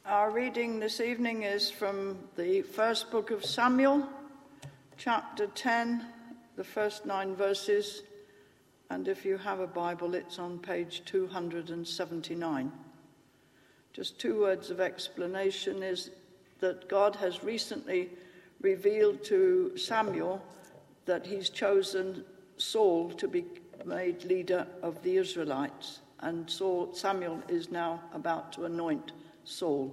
Our reading this evening is from the first book of Samuel, chapter 10, the first 9 verses, and if you have a Bible, it's on page 279. Just 2 words of explanation is that God has recently revealed to Samuel that he's chosen Saul to be made leader of the Israelites, and Samuel is now about to anoint Saul.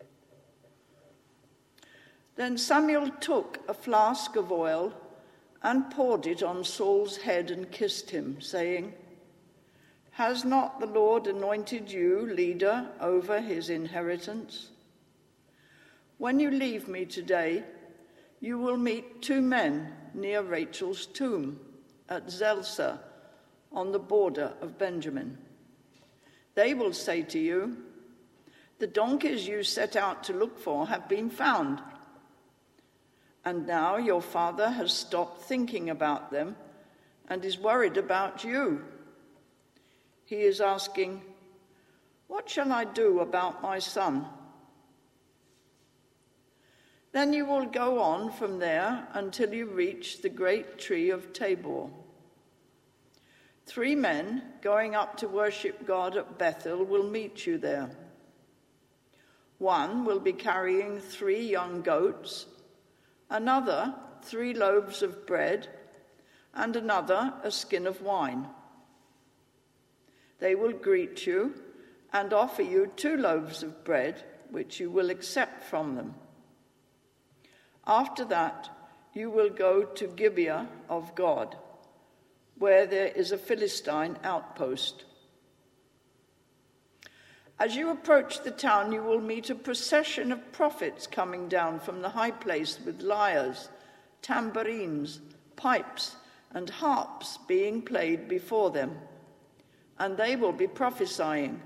Then Samuel took a flask of oil and poured it on Saul's head and kissed him, saying, "Has not the Lord anointed you leader over his inheritance? When you leave me today, you will meet 2 men near Rachel's tomb at Zelzah on the border of Benjamin. They will say to you, 'The donkeys you set out to look for have been found.' And now your father has stopped thinking about them and is worried about you. He is asking, 'What shall I do about my son?' Then you will go on from there until you reach the great tree of Tabor. 3 men going up to worship God at Bethel will meet you there. 1 will be carrying 3 young goats, another 3 loaves of bread, and another a skin of wine. They will greet you and offer you 2 loaves of bread, which you will accept from them. After that, you will go to Gibeah of God, where there is a Philistine outpost. As you approach the town, you will meet a procession of prophets coming down from the high place with lyres, tambourines, pipes, and harps being played before them, and they will be prophesying.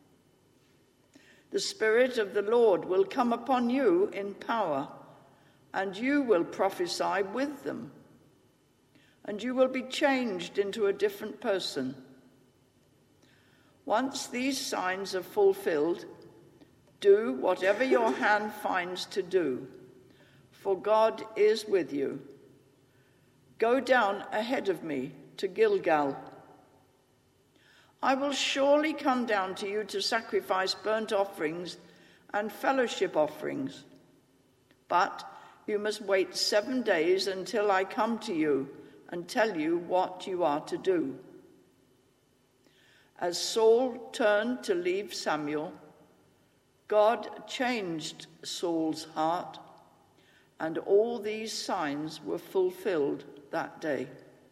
The Spirit of the Lord will come upon you in power, and you will prophesy with them, and you will be changed into a different person. Once these signs are fulfilled, do whatever your hand finds to do, for God is with you. Go down ahead of me to Gilgal. I will surely come down to you to sacrifice burnt offerings and fellowship offerings, but you must wait 7 days until I come to you and tell you what you are to do." As Saul turned to leave Samuel, God changed Saul's heart, and all these signs were fulfilled that day.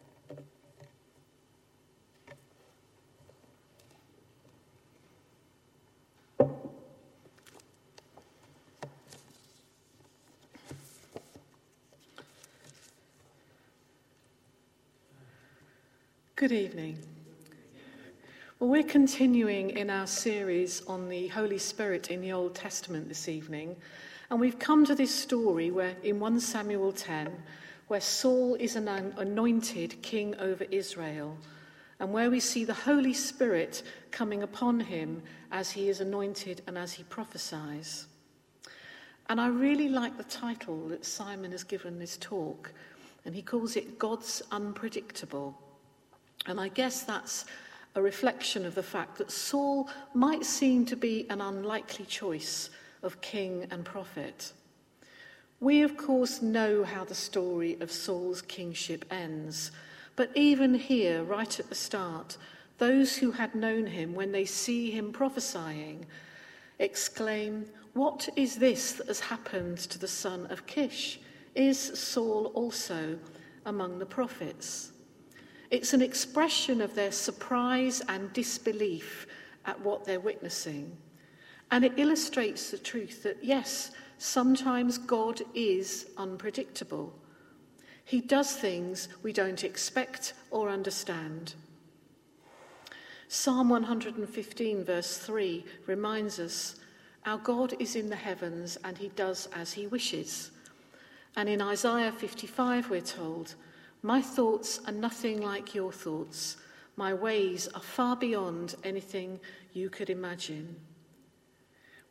Good evening. Well, we're continuing in our series on the Holy Spirit in the Old Testament this evening, and we've come to this story where in 1 Samuel 10, where Saul is anointed king over Israel, and where we see the Holy Spirit coming upon him as he is anointed and as he prophesies. And I really like the title that Simon has given this talk, and he calls it God's Unpredictable. And I guess that's a reflection of the fact that Saul might seem to be an unlikely choice of king and prophet. We, of course, know how the story of Saul's kingship ends, but even here, right at the start, those who had known him, when they see him prophesying, exclaim, "What is this that has happened to the son of Kish? Is Saul also among the prophets?" It's an expression of their surprise and disbelief at what they're witnessing. And it illustrates the truth that, yes, sometimes God is unpredictable. He does things we don't expect or understand. Psalm 115, verse 3, reminds us, our God is in the heavens and he does as he wishes. And in Isaiah 55, we're told, "My thoughts are nothing like your thoughts. My ways are far beyond anything you could imagine."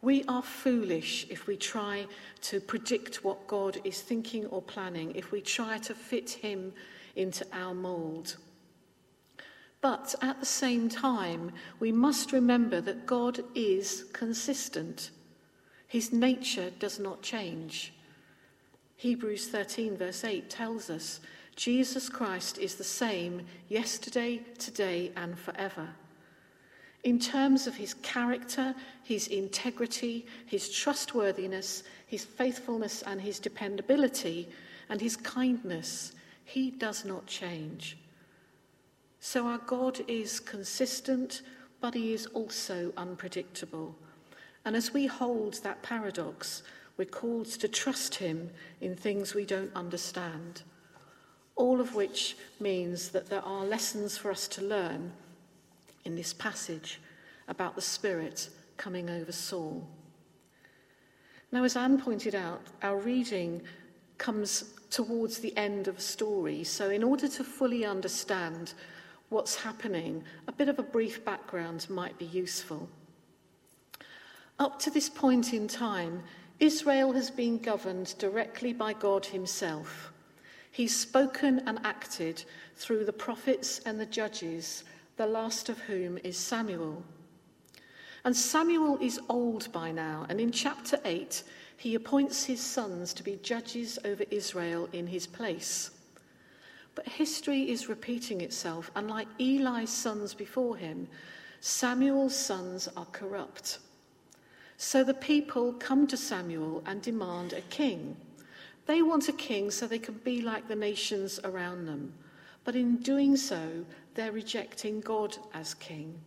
We are foolish if we try to predict what God is thinking or planning, if we try to fit him into our mould. But at the same time, we must remember that God is consistent. His nature does not change. Hebrews 13 verse 8 tells us, Jesus Christ is the same yesterday, today, and forever. In terms of his character, his integrity, his trustworthiness, his faithfulness and his dependability, and his kindness, he does not change. So our God is consistent, but he is also unpredictable. And as we hold that paradox, we're called to trust him in things we don't understand. All of which means that there are lessons for us to learn in this passage about the Spirit coming over Saul. Now, as Anne pointed out, our reading comes towards the end of a story, so in order to fully understand what's happening, a bit of a brief background might be useful. Up to this point in time, Israel has been governed directly by God himself. He's spoken and acted through the prophets and the judges, the last of whom is Samuel. And Samuel is old by now, and in chapter 8, he appoints his sons to be judges over Israel in his place. But history is repeating itself, and like Eli's sons before him, Samuel's sons are corrupt. So the people come to Samuel and demand a king. They want a king so they can be like the nations around them. But in doing so, they're rejecting God as king.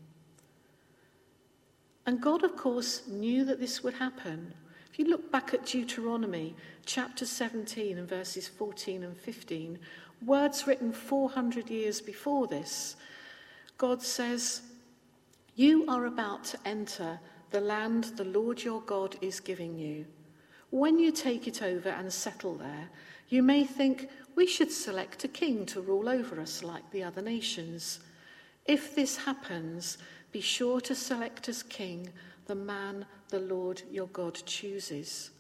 And God, of course, knew that this would happen. If you look back at Deuteronomy, chapter 17 and verses 14 and 15, words written 400 years before this, God says, "You are about to enter the land the Lord your God is giving you. When you take it over and settle there, you may think, we should select a king to rule over us like the other nations. If this happens, be sure to select as king the man the Lord your God chooses."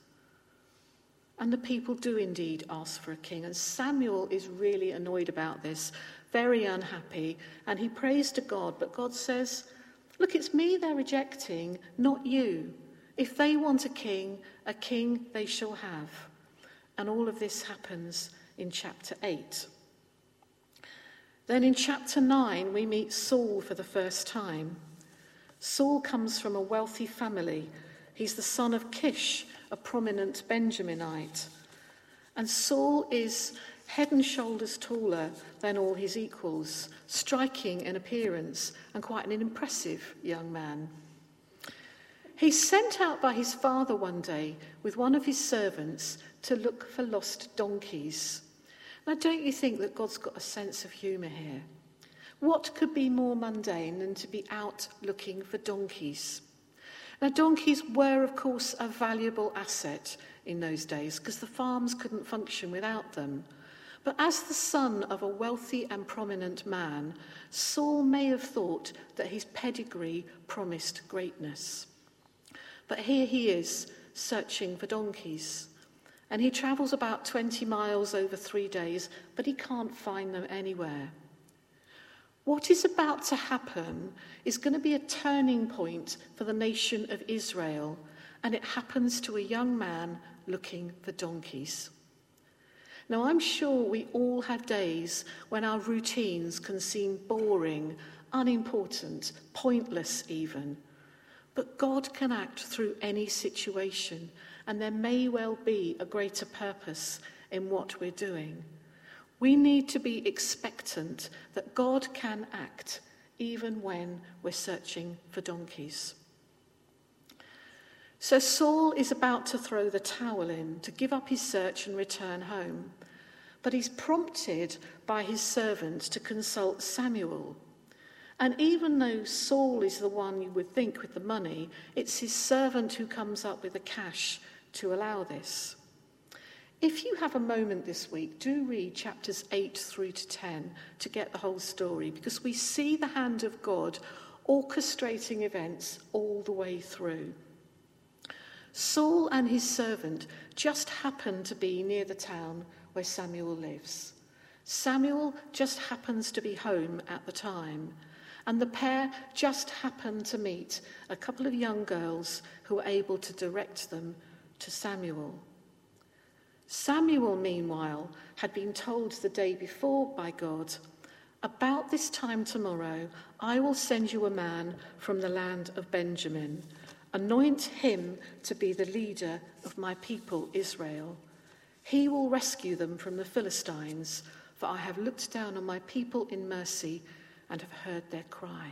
And the people do indeed ask for a king, and Samuel is really annoyed about this, very unhappy, and he prays to God, but God says, "Look, it's me they're rejecting, not you. If they want a king they shall have." And all of this happens in chapter 8. Then in chapter 9, we meet Saul for the first time. Saul comes from a wealthy family. He's the son of Kish, a prominent Benjaminite. And Saul is head and shoulders taller than all his equals, striking in appearance and quite an impressive young man. He's sent out by his father one day with one of his servants to look for lost donkeys. Now, don't you think that God's got a sense of humour here? What could be more mundane than to be out looking for donkeys? Now, donkeys were, of course, a valuable asset in those days because the farms couldn't function without them. But as the son of a wealthy and prominent man, Saul may have thought that his pedigree promised greatness. But here he is, searching for donkeys. And he travels about 20 miles over 3 days, but he can't find them anywhere. What is about to happen is going to be a turning point for the nation of Israel, and it happens to a young man looking for donkeys. Now, I'm sure we all have days when our routines can seem boring, unimportant, pointless even. But God can act through any situation, and there may well be a greater purpose in what we're doing. We need to be expectant that God can act even when we're searching for donkeys. So Saul is about to throw the towel in, to give up his search and return home. But he's prompted by his servant to consult Samuel. And even though Saul is the one you would think with the money, it's his servant who comes up with the cash to allow this. If you have a moment this week, do read chapters 8 through to 10 to get the whole story, because we see the hand of God orchestrating events all the way through. Saul and his servant just happened to be near the town where Samuel lives. Samuel just happens to be home at the time, and the pair just happened to meet a couple of young girls who were able to direct them to Samuel. Samuel, meanwhile, had been told the day before by God, "About this time tomorrow, I will send you a man from the land of Benjamin. Anoint him to be the leader of my people Israel. He will rescue them from the Philistines, for I have looked down on my people in mercy and have heard their cry."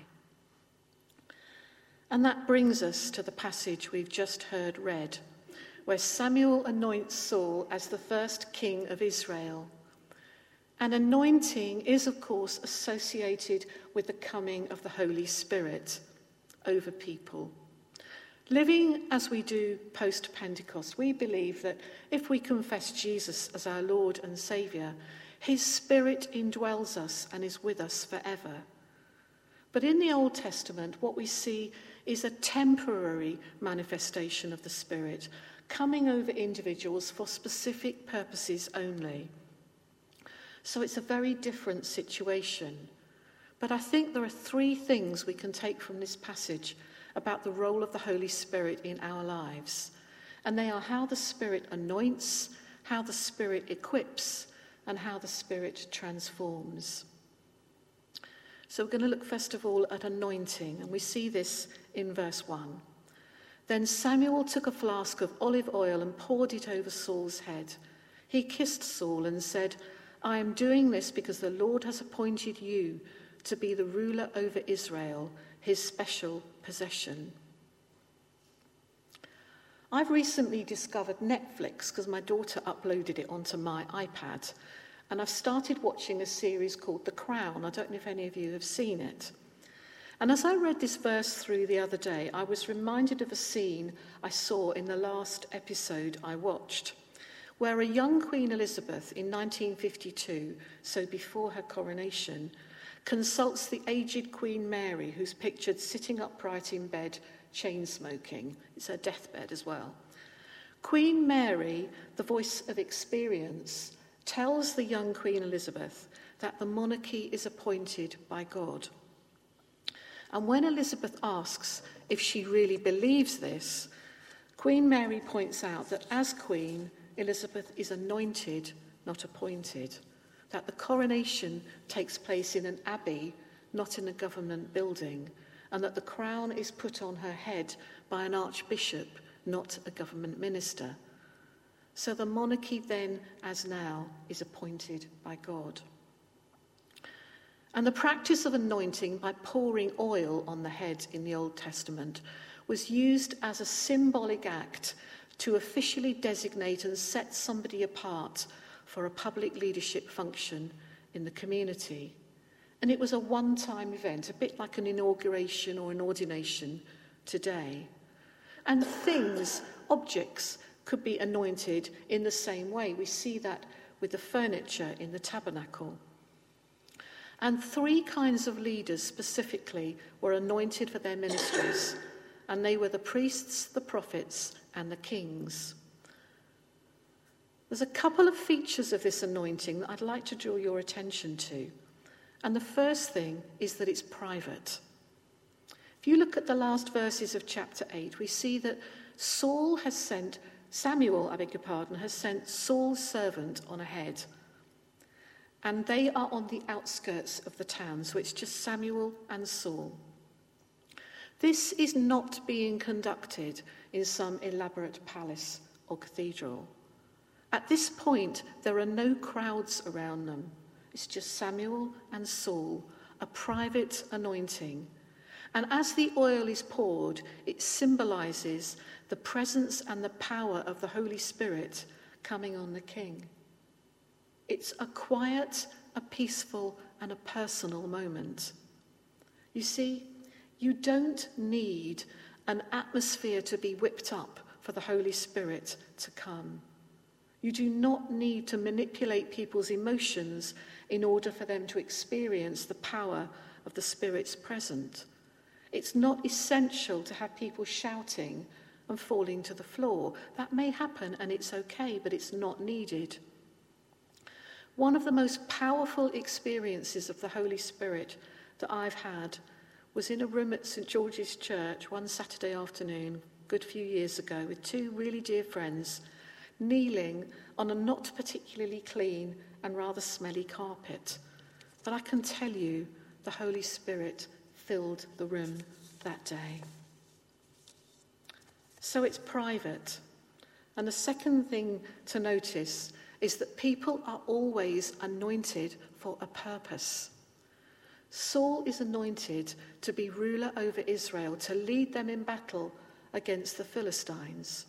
And that brings us to the passage we've just heard read, where Samuel anoints Saul as the first king of Israel. And anointing is, of course, associated with the coming of the Holy Spirit over people. Living as we do post-Pentecost, we believe that if we confess Jesus as our Lord and Saviour, his Spirit indwells us and is with us forever. But in the Old Testament, what we see is a temporary manifestation of the Spirit coming over individuals for specific purposes only. So it's a very different situation. But I think there are three things we can take from this passage about the role of the Holy Spirit in our lives. And they are how the Spirit anoints, how the Spirit equips, and how the Spirit transforms. So we're going to look first of all at anointing, and we see this in verse 1. Then Samuel took a flask of olive oil and poured it over Saul's head. He kissed Saul and said, "I am doing this because the Lord has appointed you to be the ruler over Israel, his special possession." I've recently discovered Netflix because my daughter uploaded it onto my iPad, and I've started watching a series called The Crown. I don't know if any of you have seen it. And as I read this verse through the other day, I was reminded of a scene I saw in the last episode I watched, where a young Queen Elizabeth in 1952, so before her coronation, consults the aged Queen Mary, who's pictured sitting upright in bed, chain-smoking. It's her deathbed as well. Queen Mary, the voice of experience, tells the young Queen Elizabeth that the monarchy is appointed by God. And when Elizabeth asks if she really believes this, Queen Mary points out that as Queen, Elizabeth is anointed, not appointed, that the coronation takes place in an abbey, not in a government building, and that the crown is put on her head by an archbishop, not a government minister. So the monarchy then, as now, is appointed by God. And the practice of anointing by pouring oil on the head in the Old Testament was used as a symbolic act to officially designate and set somebody apart for a public leadership function in the community. And it was a one-time event, a bit like an inauguration or an ordination today. And things, objects, could be anointed in the same way. We see that with the furniture in the tabernacle. And three kinds of leaders specifically were anointed for their ministries, and they were the priests, the prophets, and the kings. There's a couple of features of this anointing that I'd like to draw your attention to. And the first thing is that it's private. If you look at the last verses of chapter 8, we see that Samuel, has sent Saul's servant on ahead. And they are on the outskirts of the town, so it's just Samuel and Saul. This is not being conducted in some elaborate palace or cathedral. At this point, there are no crowds around them. It's just Samuel and Saul, a private anointing. And as the oil is poured, it symbolizes the presence and the power of the Holy Spirit coming on the king. It's a quiet, a peaceful, and a personal moment. You see, you don't need an atmosphere to be whipped up for the Holy Spirit to come. You do not need to manipulate people's emotions in order for them to experience the power of the Spirit's presence. It's not essential to have people shouting and falling to the floor. That may happen and it's okay, but it's not needed. One of the most powerful experiences of the Holy Spirit that I've had was in a room at St. George's Church one Saturday afternoon, a good few years ago, with two really dear friends kneeling on a not particularly clean and rather smelly carpet. But I can tell you, the Holy Spirit filled the room that day. So it's private. And the second thing to notice is that people are always anointed for a purpose. Saul is anointed to be ruler over Israel, to lead them in battle against the Philistines.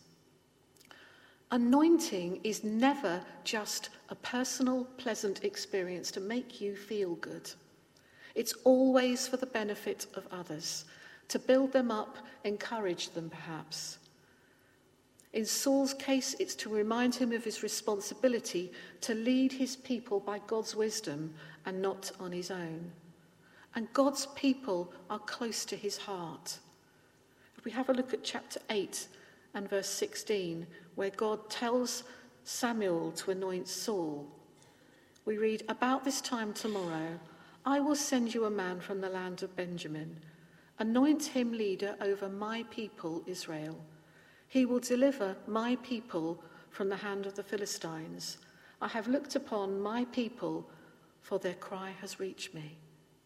Anointing is never just a personal, pleasant experience to make you feel good. It's always for the benefit of others, to build them up, encourage them perhaps. In Saul's case, it's to remind him of his responsibility to lead his people by God's wisdom and not on his own. And God's people are close to his heart. If we have a look at chapter 8 and verse 16, where God tells Samuel to anoint Saul, we read, "About this time tomorrow, I will send you a man from the land of Benjamin. Anoint him leader over my people Israel. He will deliver my people from the hand of the Philistines. I have looked upon my people, for their cry has reached me."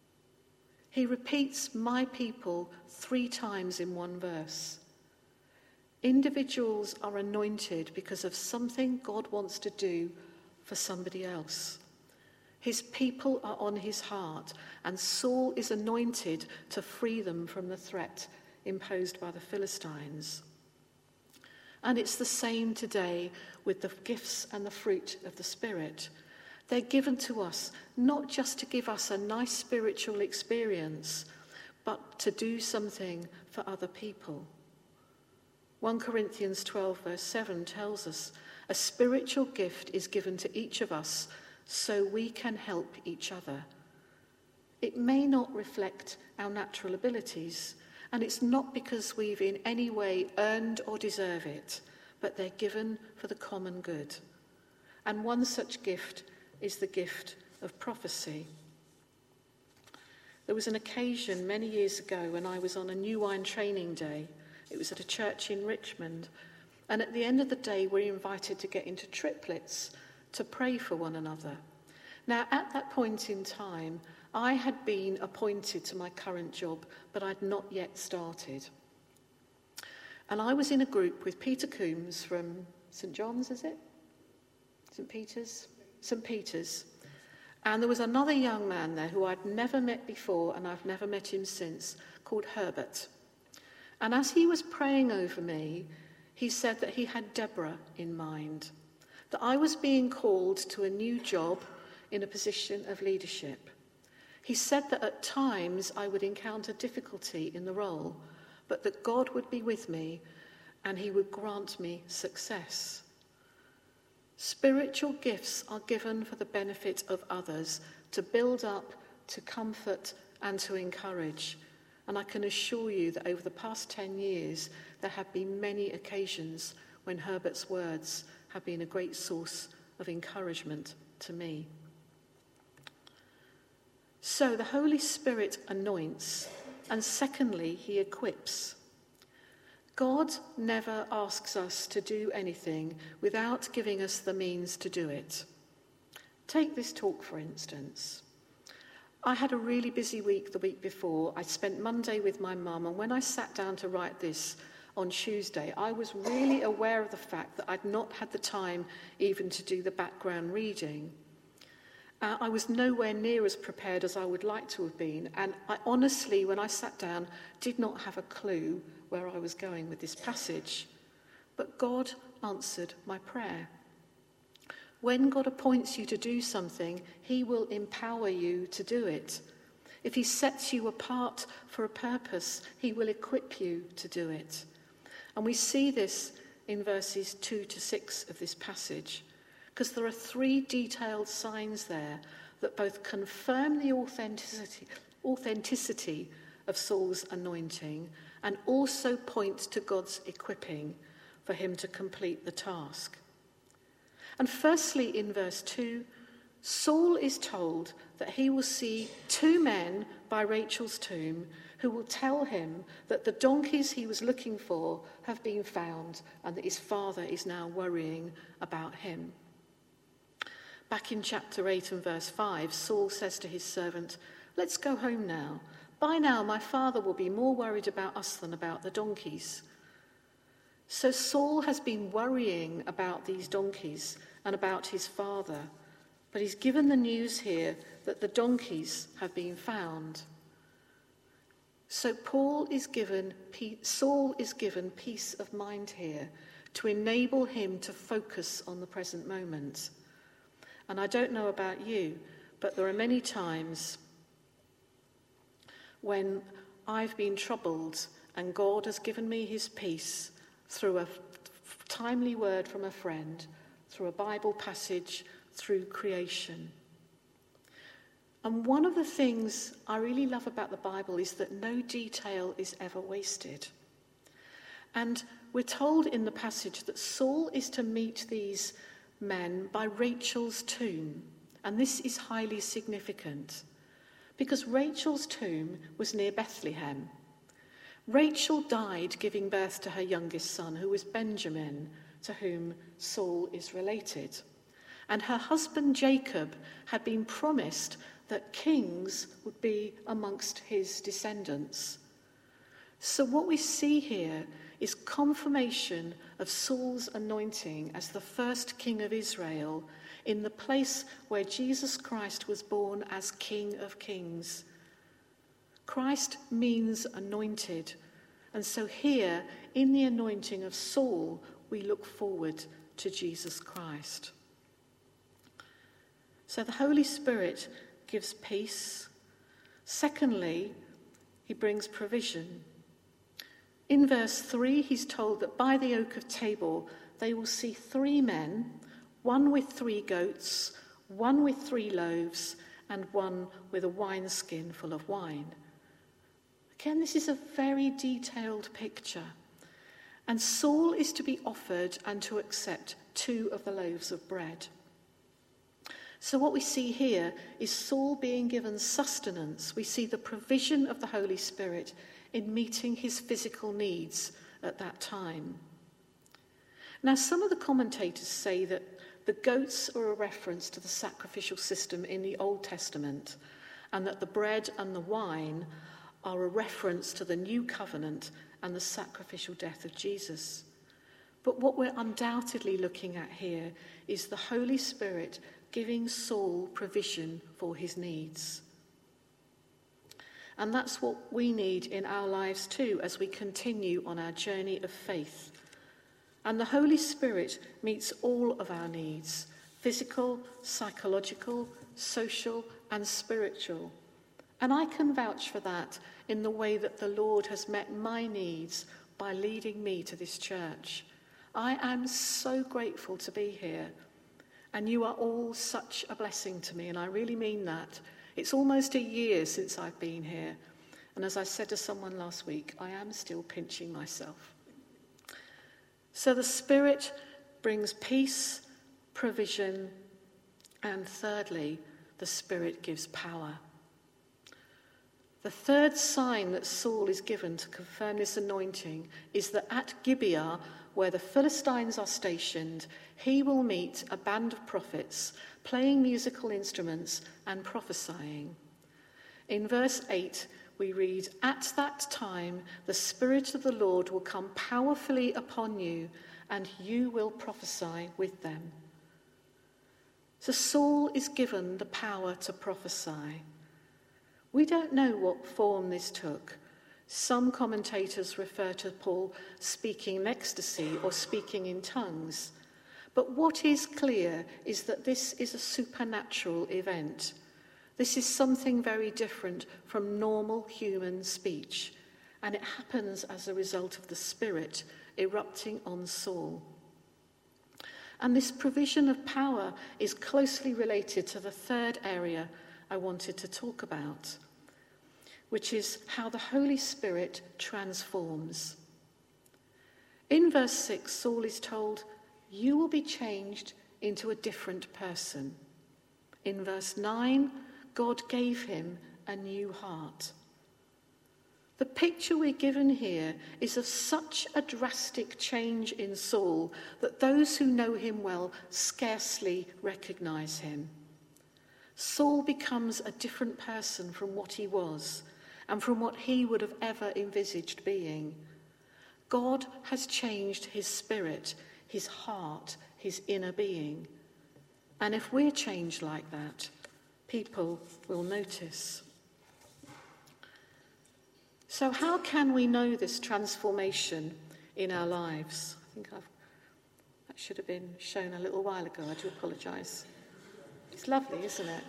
He repeats "my people" 3 times in one verse. Individuals are anointed because of something God wants to do for somebody else. His people are on his heart, and Saul is anointed to free them from the threat imposed by the Philistines. And it's the same today with the gifts and the fruit of the Spirit. They're given to us not just to give us a nice spiritual experience, but to do something for other people. 1 Corinthians 12 verse 7 tells us, "A spiritual gift is given to each of us so we can help each other." It may not reflect our natural abilities, and it's not because we've in any way earned or deserve it, but they're given for the common good. And one such gift is the gift of prophecy. There was an occasion many years ago when I was on a new wine training day. It was at a church in Richmond. And at the end of the day, we're invited to get into triplets to pray for one another. Now, at that point in time, I had been appointed to my current job, but I'd not yet started. And I was in a group with Peter Coombs from St. John's, is it? St. Peter's? St. Peter's. And there was another young man there who I'd never met before, and I've never met him since, called Herbert. And as he was praying over me, he said that he had Deborah in mind, that I was being called to a new job in a position of leadership. He said that at times I would encounter difficulty in the role, but that God would be with me and he would grant me success. Spiritual gifts are given for the benefit of others, to build up, to comfort, and to encourage. And I can assure you that over the past 10 years, there have been many occasions when Herbert's words have been a great source of encouragement to me. So the Holy Spirit anoints, and secondly, he equips. God never asks us to do anything without giving us the means to do it. Take this talk, for instance. I had a really busy week the week before. I spent Monday with my mum, and when I sat down to write this on Tuesday, I was really aware of the fact that I'd not had the time even to do the background reading. I was nowhere near as prepared as I would like to have been, and I honestly, when I sat down, did not have a clue where I was going with this passage. But God answered my prayer. When God appoints you to do something, he will empower you to do it. If he sets you apart for a purpose, he will equip you to do it. And we see this in verses 2 to 6 of this passage, because there are 3 detailed signs there that both confirm the authenticity of Saul's anointing and also points to God's equipping for him to complete the task. And firstly, in verse 2, Saul is told that he will see two men by Rachel's tomb who will tell him that the donkeys he was looking for have been found and that his father is now worrying about him. Back in chapter 8 and verse 5, Saul says to his servant, "Let's go home now. By now my father will be more worried about us than about the donkeys." So Saul has been worrying about these donkeys and about his father, but he's given the news here that the donkeys have been found. So Saul is given peace of mind here to enable him to focus on the present moment. And I don't know about you, but there are many times when I've been troubled and God has given me his peace through a timely word from a friend, through a Bible passage, through creation. And one of the things I really love about the Bible is that no detail is ever wasted. And we're told in the passage that Saul is to meet these men by Rachel's tomb. And this is highly significant because Rachel's tomb was near Bethlehem. Rachel died giving birth to her youngest son, who was Benjamin, to whom Saul is related. And her husband Jacob had been promised that kings would be amongst his descendants. So what we see here is confirmation of Saul's anointing as the first king of Israel in the place where Jesus Christ was born as King of Kings. Christ means anointed. And so here, in the anointing of Saul, we look forward to Jesus Christ. So the Holy Spirit gives peace. Secondly, he brings provision. In verse 3, he's told that by the oak of Tabor, they will see 3 men, one with 3 goats, one with 3 loaves, and one with a wineskin full of wine. Again, this is a very detailed picture. And Saul is to be offered and to accept 2 of the loaves of bread. So what we see here is Saul being given sustenance. We see the provision of the Holy Spirit in meeting his physical needs at that time. Now, some of the commentators say that the goats are a reference to the sacrificial system in the Old Testament, and that the bread and the wine are a reference to the new covenant and the sacrificial death of Jesus. But what we're undoubtedly looking at here is the Holy Spirit giving Saul provision for his needs. And that's what we need in our lives too as we continue on our journey of faith. And the Holy Spirit meets all of our needs, physical, psychological, social, and spiritual. And I can vouch for that in the way that the Lord has met my needs by leading me to this church. I am so grateful to be here. And you are all such a blessing to me, and I really mean that. It's almost a year since I've been here. And as I said to someone last week, I am still pinching myself. So the Spirit brings peace, provision, and thirdly, the Spirit gives power. The third sign that Saul is given to confirm this anointing is that at Gibeah, where the Philistines are stationed, he will meet a band of prophets playing musical instruments and prophesying. In verse 8, we read, "At that time, the Spirit of the Lord will come powerfully upon you, and you will prophesy with them." So Saul is given the power to prophesy. We don't know what form this took. Some commentators refer to Paul speaking in ecstasy or speaking in tongues. But what is clear is that this is a supernatural event. This is something very different from normal human speech, and it happens as a result of the Spirit erupting on Saul. And this provision of power is closely related to the third area I wanted to talk about. which is how the Holy Spirit transforms. In verse 6, Saul is told, "You will be changed into a different person." In verse 9, God gave him a new heart. The picture we're given here is of such a drastic change in Saul that those who know him well scarcely recognize him. Saul becomes a different person from what he was and from what he would have ever envisaged being. God has changed his spirit, his heart, his inner being. And if we're changed like that, people will notice. So how can we know this transformation in our lives? I think that should have been shown a little while ago. I do apologise. It's lovely, isn't it?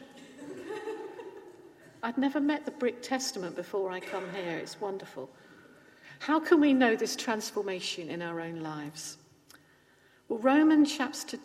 I'd never met the Brick Testament before I come here. It's wonderful. How can we know this transformation in our own lives? Well, Romans chapter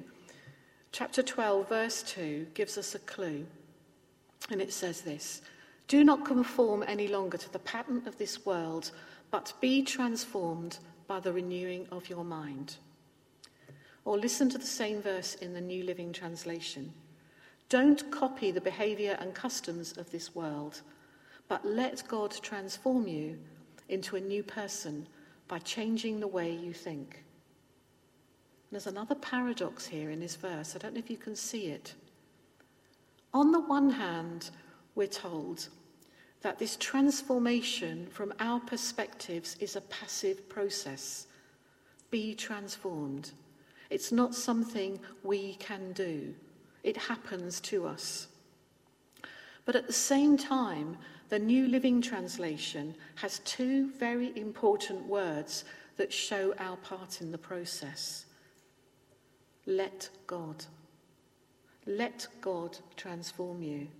12, verse 2 gives us a clue. And it says this: "Do not conform any longer to the pattern of this world, but be transformed by the renewing of your mind." Or listen to the same verse in the New Living Translation. "Don't copy the behaviour and customs of this world, but let God transform you into a new person by changing the way you think." And there's another paradox here in this verse. I don't know if you can see it. On the one hand, we're told that this transformation from our perspectives is a passive process. Be transformed. It's not something we can do. It happens to us. But at the same time, the New Living Translation has two very important words that show our part in the process. Let God. Let God transform you.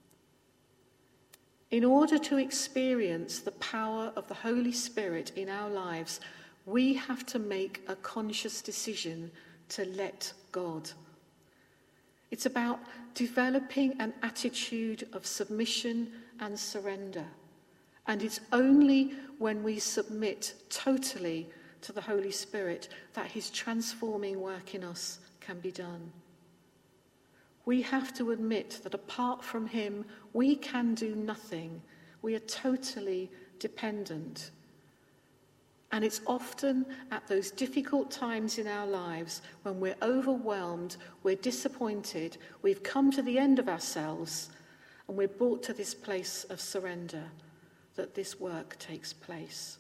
In order to experience the power of the Holy Spirit in our lives, we have to make a conscious decision to let God. It's about developing an attitude of submission and surrender. And it's only when we submit totally to the Holy Spirit that his transforming work in us can be done. We have to admit that apart from him, we can do nothing. We are totally dependent. And it's often at those difficult times in our lives when we're overwhelmed, we're disappointed, we've come to the end of ourselves, and we're brought to this place of surrender, that this work takes place.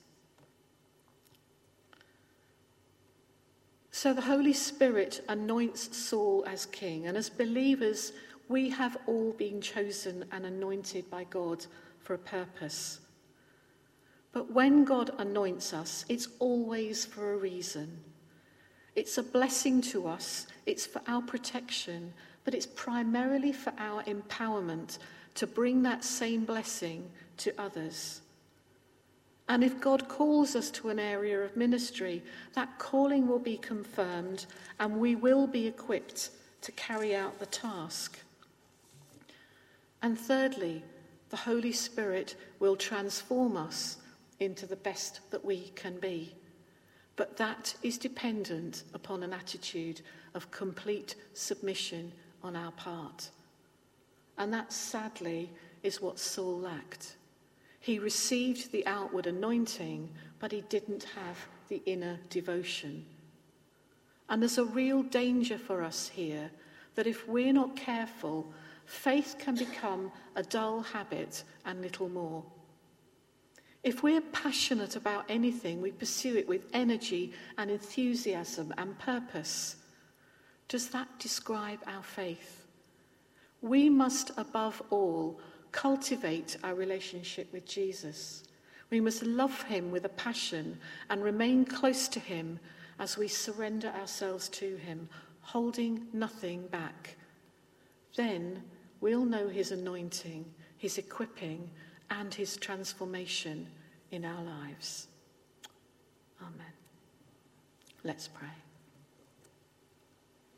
So the Holy Spirit anoints Saul as king, and as believers, we have all been chosen and anointed by God for a purpose. But when God anoints us, it's always for a reason. It's a blessing to us, it's for our protection, but it's primarily for our empowerment to bring that same blessing to others. And if God calls us to an area of ministry, that calling will be confirmed and we will be equipped to carry out the task. And thirdly, the Holy Spirit will transform us into the best that we can be. But that is dependent upon an attitude of complete submission on our part. And that, sadly, is what Saul lacked. He received the outward anointing, but he didn't have the inner devotion. And there's a real danger for us here that if we're not careful, faith can become a dull habit and little more. If we're passionate about anything, we pursue it with energy and enthusiasm and purpose. Does that describe our faith? We must, above all, cultivate our relationship with Jesus. We must love him with a passion and remain close to him as we surrender ourselves to him, holding nothing back. Then we'll know his anointing, his equipping, and his transformation in our lives. Amen. Let's pray.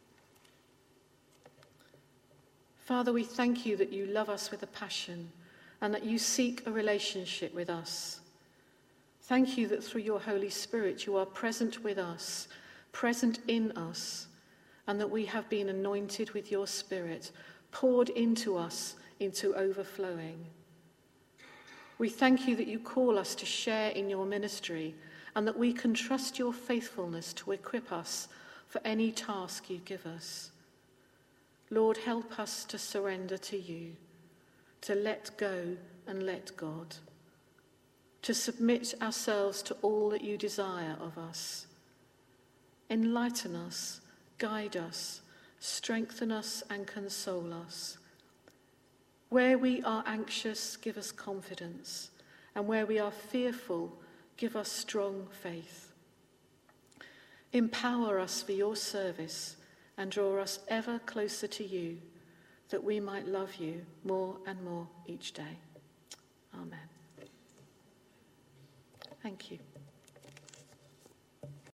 Father, we thank you that you love us with a passion and that you seek a relationship with us. Thank you that through your Holy Spirit you are present with us, present in us, and that we have been anointed with your Spirit, poured into us into overflowing. We thank you that you call us to share in your ministry and that we can trust your faithfulness to equip us for any task you give us. Lord, help us to surrender to you, to let go and let God, to submit ourselves to all that you desire of us. Enlighten us, guide us, strengthen us and console us. Where we are anxious, give us confidence, and where we are fearful, give us strong faith. Empower us for your service and draw us ever closer to you, that we might love you more and more each day. Amen. Thank you.